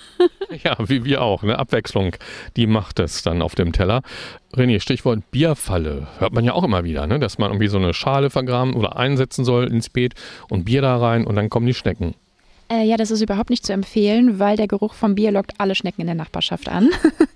Ja, wie wir auch. Eine Abwechslung, die macht es dann auf dem Teller. René, Stichwort Bierfalle. Hört man ja auch immer wieder, ne? Dass man irgendwie so eine Schale vergraben oder einsetzen soll ins Beet und Bier da rein und dann kommen die Schnecken. Äh, ja, das ist überhaupt nicht zu empfehlen, weil der Geruch vom Bier lockt alle Schnecken in der Nachbarschaft an.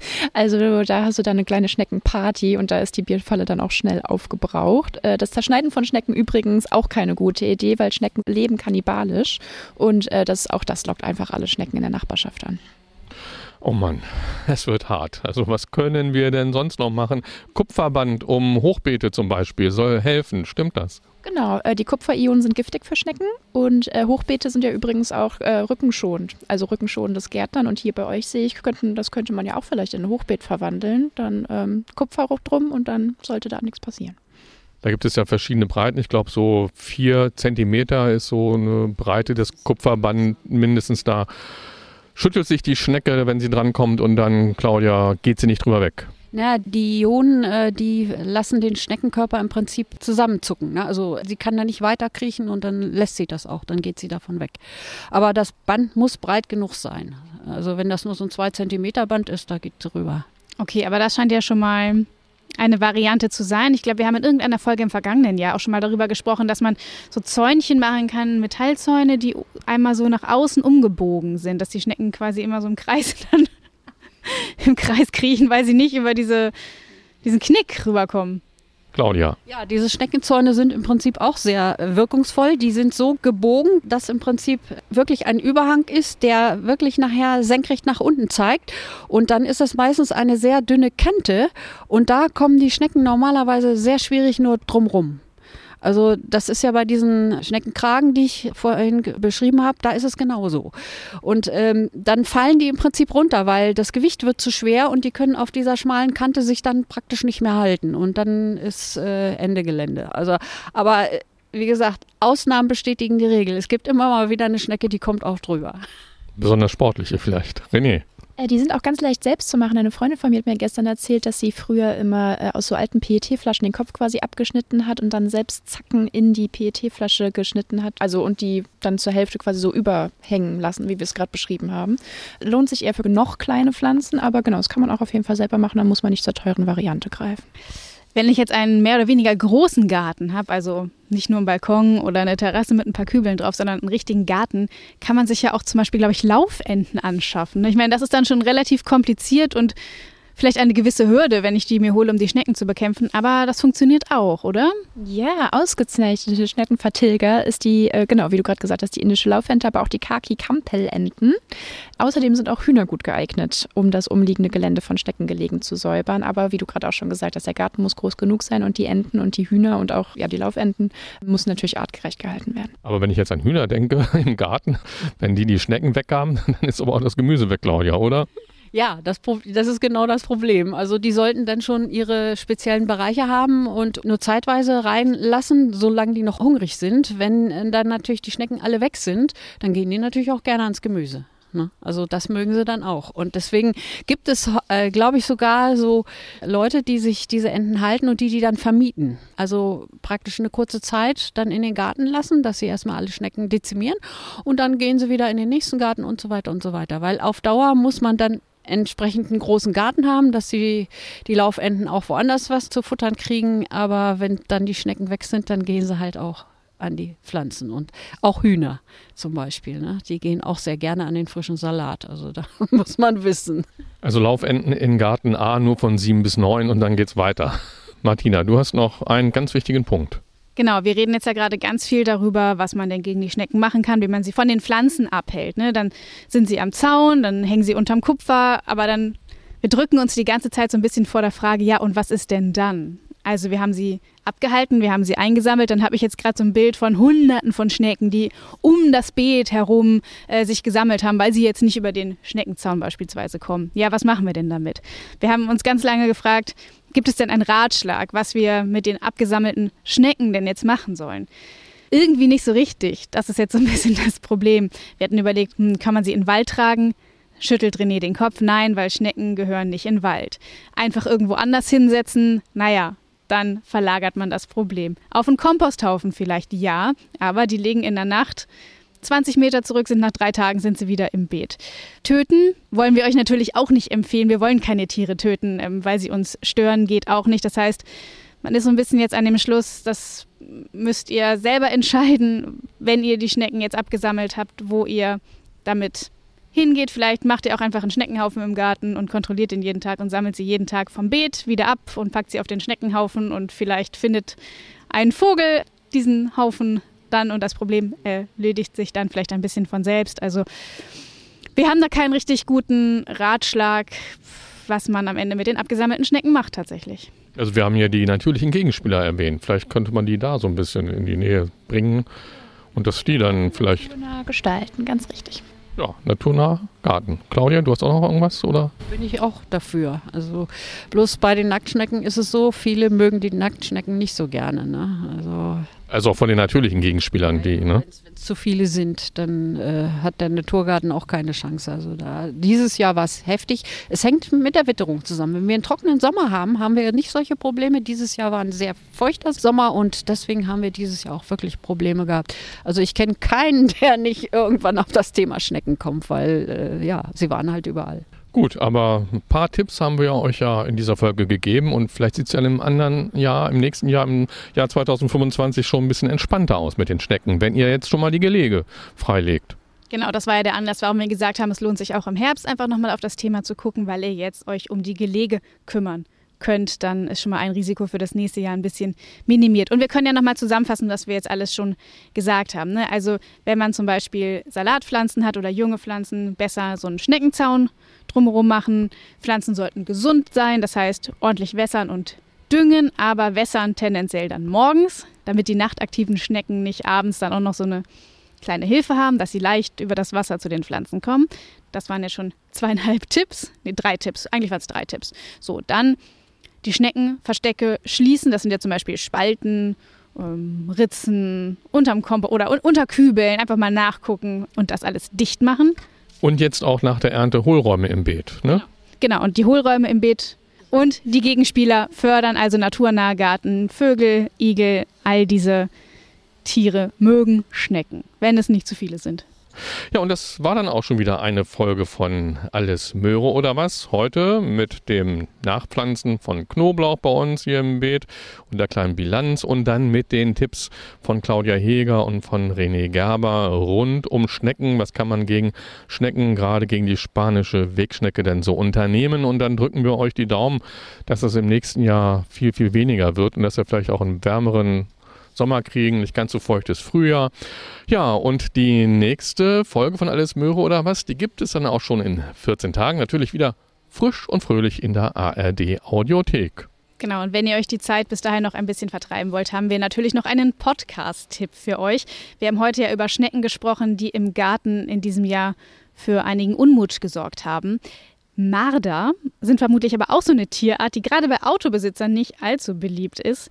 Also da hast du dann eine kleine Schneckenparty und da ist die Bierfalle dann auch schnell aufgebraucht. Äh, das Zerschneiden von Schnecken übrigens auch keine gute Idee, weil Schnecken leben kannibalisch und äh, das, auch das lockt einfach alle Schnecken in der Nachbarschaft an. Oh Mann, es wird hart. Also was können wir denn sonst noch machen? Kupferband um Hochbeete zum Beispiel soll helfen. Stimmt das? Genau, äh, die Kupferionen sind giftig für Schnecken und äh, Hochbeete sind ja übrigens auch äh, rückenschonend, also rückenschonendes Gärtnern. Und hier bei euch sehe ich, könnten, das könnte man ja auch vielleicht in ein Hochbeet verwandeln. Dann ähm, Kupfer drum und dann sollte da nichts passieren. Da gibt es ja verschiedene Breiten. Ich glaube, so vier Zentimeter ist so eine Breite des Kupferband mindestens da. Schüttelt sich die Schnecke, wenn sie drankommt und dann, Claudia, geht sie nicht drüber weg. Ja, die Ionen, äh, die lassen den Schneckenkörper im Prinzip zusammenzucken. Ne? Also sie kann da nicht weiter kriechen und dann lässt sie das auch, dann geht sie davon weg. Aber das Band muss breit genug sein. Also wenn das nur so ein zwei Zentimeter Band ist, da geht sie rüber. Okay, aber das scheint ja schon mal eine Variante zu sein. Ich glaube, wir haben in irgendeiner Folge im vergangenen Jahr auch schon mal darüber gesprochen, dass man so Zäunchen machen kann, Metallzäune, die einmal so nach außen umgebogen sind, dass die Schnecken quasi immer so im Kreis dann im Kreis kriechen, weil sie nicht über diese, diesen Knick rüberkommen. Claudia. Ja, diese Schneckenzäune sind im Prinzip auch sehr wirkungsvoll. Die sind so gebogen, dass im Prinzip wirklich ein Überhang ist, der wirklich nachher senkrecht nach unten zeigt. Und dann ist das meistens eine sehr dünne Kante. Und da kommen die Schnecken normalerweise sehr schwierig nur drumrum. Also das ist ja bei diesen Schneckenkragen, die ich vorhin beschrieben habe, da ist es genauso. Und ähm, dann fallen die im Prinzip runter, weil das Gewicht wird zu schwer und die können auf dieser schmalen Kante sich dann praktisch nicht mehr halten. Und dann ist äh, Ende Gelände. Also, aber wie gesagt, Ausnahmen bestätigen die Regel. Es gibt immer mal wieder eine Schnecke, die kommt auch drüber. Besonders sportliche vielleicht. René. Äh, die sind auch ganz leicht selbst zu machen. Eine Freundin von mir hat mir gestern erzählt, dass sie früher immer äh, aus so alten P E T-Flaschen den Kopf quasi abgeschnitten hat und dann selbst Zacken in die P E T-Flasche geschnitten hat. Also und die dann zur Hälfte quasi so überhängen lassen, wie wir es gerade beschrieben haben. Lohnt sich eher für noch kleine Pflanzen, aber genau, das kann man auch auf jeden Fall selber machen. Dann muss man nicht zur teuren Variante greifen. Wenn ich jetzt einen mehr oder weniger großen Garten habe, also nicht nur einen Balkon oder eine Terrasse mit ein paar Kübeln drauf, sondern einen richtigen Garten, kann man sich ja auch zum Beispiel, glaube ich, Laufenten anschaffen. Ich meine, das ist dann schon relativ kompliziert und vielleicht eine gewisse Hürde, wenn ich die mir hole, um die Schnecken zu bekämpfen. Aber das funktioniert auch, oder? Ja, ausgezeichnete Schneckenvertilger ist die, äh, genau, wie du gerade gesagt hast, die indische Laufente, aber auch die Khaki-Kampellenten. Außerdem sind auch Hühner gut geeignet, um das umliegende Gelände von Schneckengelegen zu säubern. Aber wie du gerade auch schon gesagt hast, der Garten muss groß genug sein und die Enten und die Hühner und auch ja die Laufenten müssen natürlich artgerecht gehalten werden. Aber wenn ich jetzt an Hühner denke im Garten, wenn die die Schnecken weghaben, dann ist aber auch das Gemüse weg, Claudia, oder? Ja, das, das ist genau das Problem. Also die sollten dann schon ihre speziellen Bereiche haben und nur zeitweise reinlassen, solange die noch hungrig sind. Wenn dann natürlich die Schnecken alle weg sind, dann gehen die natürlich auch gerne ans Gemüse. Ne? Also das mögen sie dann auch. Und deswegen gibt es, äh, glaube ich, sogar so Leute, die sich diese Enten halten und die die dann vermieten. Also praktisch eine kurze Zeit dann in den Garten lassen, dass sie erstmal alle Schnecken dezimieren und dann gehen sie wieder in den nächsten Garten und so weiter und so weiter. Weil auf Dauer muss man dann entsprechend einen großen Garten haben, dass die, die Laufenten auch woanders was zu futtern kriegen. Aber wenn dann die Schnecken weg sind, dann gehen sie halt auch an die Pflanzen. Und auch Hühner zum Beispiel, ne? Die gehen auch sehr gerne an den frischen Salat. Also da muss man wissen. Also Laufenten in Garten A nur von sieben bis neun und dann geht's weiter. Martina, du hast noch einen ganz wichtigen Punkt. Genau, wir reden jetzt ja gerade ganz viel darüber, was man denn gegen die Schnecken machen kann, wie man sie von den Pflanzen abhält. Ne? Dann sind sie am Zaun, dann hängen sie unterm Kupfer, aber dann, wir drücken uns die ganze Zeit so ein bisschen vor der Frage, ja und was ist denn dann? Also wir haben sie abgehalten, wir haben sie eingesammelt, dann habe ich jetzt gerade so ein Bild von Hunderten von Schnecken, die um das Beet herum äh, sich gesammelt haben, weil sie jetzt nicht über den Schneckenzaun beispielsweise kommen. Ja, was machen wir denn damit? Wir haben uns ganz lange gefragt, gibt es denn einen Ratschlag, was wir mit den abgesammelten Schnecken denn jetzt machen sollen? Irgendwie nicht so richtig. Das ist jetzt so ein bisschen das Problem. Wir hatten überlegt, hm, kann man sie in den Wald tragen? Schüttelt René den Kopf. Nein, weil Schnecken gehören nicht in den Wald. Einfach irgendwo anders hinsetzen? Naja, dann verlagert man das Problem. Auf einen Komposthaufen vielleicht, ja, aber die legen in der Nacht zwanzig Meter zurück, sind nach drei Tagen sind sie wieder im Beet. Töten wollen wir euch natürlich auch nicht empfehlen. Wir wollen keine Tiere töten, weil sie uns stören, geht auch nicht. Das heißt, man ist so ein bisschen jetzt an dem Schluss, das müsst ihr selber entscheiden, wenn ihr die Schnecken jetzt abgesammelt habt, wo ihr damit hingeht. Vielleicht macht ihr auch einfach einen Schneckenhaufen im Garten und kontrolliert ihn jeden Tag und sammelt sie jeden Tag vom Beet wieder ab und packt sie auf den Schneckenhaufen und vielleicht findet ein Vogel diesen Haufen dann und das Problem erledigt sich dann vielleicht ein bisschen von selbst. Also Wir haben da keinen richtig guten Ratschlag, was man am Ende mit den abgesammelten Schnecken macht tatsächlich. Also wir haben ja die natürlichen Gegenspieler erwähnt. Vielleicht könnte man die da so ein bisschen in die Nähe bringen und dass die dann vielleicht... Naturnah gestalten, ganz richtig. Ja, naturnah Garten. Claudia, du hast auch noch irgendwas, oder? Bin ich auch dafür. Also bloß bei den Nacktschnecken ist es so, viele mögen die Nacktschnecken nicht so gerne. Ne? Also, also auch von den natürlichen Gegenspielern, die, ne? Wenn es zu viele sind, dann äh, hat der Naturgarten auch keine Chance. Also da dieses Jahr war es heftig. Es hängt mit der Witterung zusammen. Wenn wir einen trockenen Sommer haben, haben wir nicht solche Probleme. Dieses Jahr war ein sehr feuchter Sommer und deswegen haben wir dieses Jahr auch wirklich Probleme gehabt. Also ich kenne keinen, der nicht irgendwann auf das Thema Schnecken kommt, weil äh, ja, sie waren halt überall. Gut, aber ein paar Tipps haben wir euch ja in dieser Folge gegeben und vielleicht sieht es ja im anderen Jahr, im nächsten Jahr, im Jahr zweitausendfünfundzwanzig schon ein bisschen entspannter aus mit den Schnecken, wenn ihr jetzt schon mal die Gelege freilegt. Genau, das war ja der Anlass, warum wir gesagt haben, es lohnt sich auch im Herbst einfach nochmal auf das Thema zu gucken, weil ihr jetzt euch um die Gelege kümmern könnt, dann ist schon mal ein Risiko für das nächste Jahr ein bisschen minimiert. Und wir können ja nochmal zusammenfassen, was wir jetzt alles schon gesagt haben. Ne? Also wenn man zum Beispiel Salatpflanzen hat oder junge Pflanzen, besser so einen Schneckenzaun drumherum machen. Pflanzen sollten gesund sein, das heißt ordentlich wässern und düngen, aber wässern tendenziell dann morgens, damit die nachtaktiven Schnecken nicht abends dann auch noch so eine kleine Hilfe haben, dass sie leicht über das Wasser zu den Pflanzen kommen. Das waren ja schon zweieinhalb Tipps, nee, drei Tipps, eigentlich waren es drei Tipps. So, dann die Schneckenverstecke schließen, das sind ja zum Beispiel Spalten, ähm, Ritzen, unterm Kompost oder un- unter Kübeln, einfach mal nachgucken und das alles dicht machen. Und jetzt auch nach der Ernte Hohlräume im Beet, ne? Genau, und die Hohlräume im Beet und die Gegenspieler fördern, also naturnahe Garten, Vögel, Igel, all diese Tiere mögen Schnecken, wenn es nicht zu viele sind. Ja, und das war dann auch schon wieder eine Folge von Alles Möhre oder was. Heute mit dem Nachpflanzen von Knoblauch bei uns hier im Beet und der kleinen Bilanz und dann mit den Tipps von Claudia Heger und von René Gerber rund um Schnecken. Was kann man gegen Schnecken, gerade gegen die spanische Wegschnecke denn so unternehmen? Und dann drücken wir euch die Daumen, dass es im nächsten Jahr viel, viel weniger wird und dass wir vielleicht auch einen wärmeren Sommer kriegen, nicht ganz so feuchtes Frühjahr. Ja, und die nächste Folge von Alles Möhre oder was, die gibt es dann auch schon in vierzehn Tagen. Natürlich wieder frisch und fröhlich in der A R D Audiothek. Genau, und wenn ihr euch die Zeit bis dahin noch ein bisschen vertreiben wollt, haben wir natürlich noch einen Podcast-Tipp für euch. Wir haben heute ja über Schnecken gesprochen, die im Garten in diesem Jahr für einigen Unmut gesorgt haben. Marder sind vermutlich aber auch so eine Tierart, die gerade bei Autobesitzern nicht allzu beliebt ist.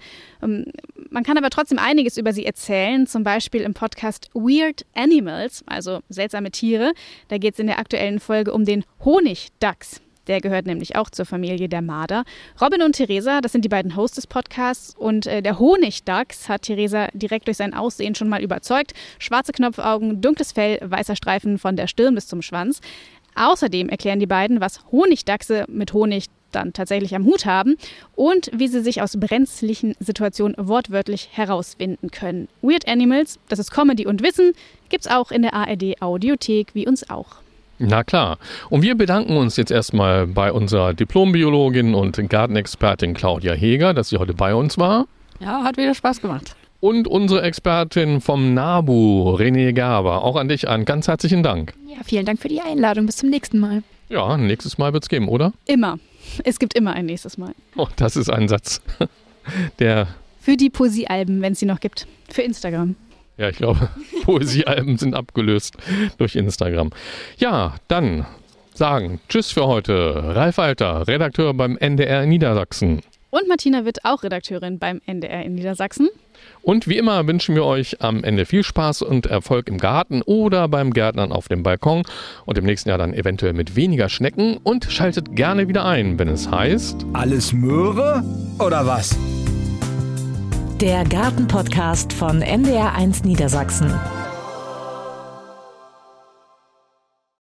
Man kann aber trotzdem einiges über sie erzählen, zum Beispiel im Podcast Weird Animals, also seltsame Tiere. Da geht es in der aktuellen Folge um den Honigdachs. Der gehört nämlich auch zur Familie der Marder. Robin und Theresa, das sind die beiden Hosts des Podcasts. Und äh, der Honigdachs hat Theresa direkt durch sein Aussehen schon mal überzeugt. Schwarze Knopfaugen, dunkles Fell, weißer Streifen von der Stirn bis zum Schwanz. Außerdem erklären die beiden, was Honigdachse mit Honig dann tatsächlich am Hut haben und wie sie sich aus brenzlichen Situationen wortwörtlich herauswinden können. Weird Animals, das ist Comedy und Wissen, gibt's auch in der A R D Audiothek, wie uns auch. Na klar. Und wir bedanken uns jetzt erstmal bei unserer Diplombiologin und Gartenexpertin Claudia Heger, dass sie heute bei uns war. Ja, hat wieder Spaß gemacht. Und unsere Expertin vom NABU, René Gerber. Auch an dich einen ganz herzlichen Dank. Ja, vielen Dank für die Einladung. Bis zum nächsten Mal. Ja, nächstes Mal wird es geben, oder? Immer. Es gibt immer ein nächstes Mal. Oh, das ist ein Satz, der... Für die Poesiealben, wenn es sie noch gibt. Für Instagram. Ja, ich glaube, Poesiealben sind abgelöst durch Instagram. Ja, dann sagen Tschüss für heute. Ralf Alter, Redakteur beim N D R in Niedersachsen. Und Martina Witt, auch Redakteurin beim N D R in Niedersachsen. Und wie immer wünschen wir euch am Ende viel Spaß und Erfolg im Garten oder beim Gärtnern auf dem Balkon und im nächsten Jahr dann eventuell mit weniger Schnecken und schaltet gerne wieder ein, wenn es heißt... Alles Möhre oder was? Der Gartenpodcast von N D R eins Niedersachsen.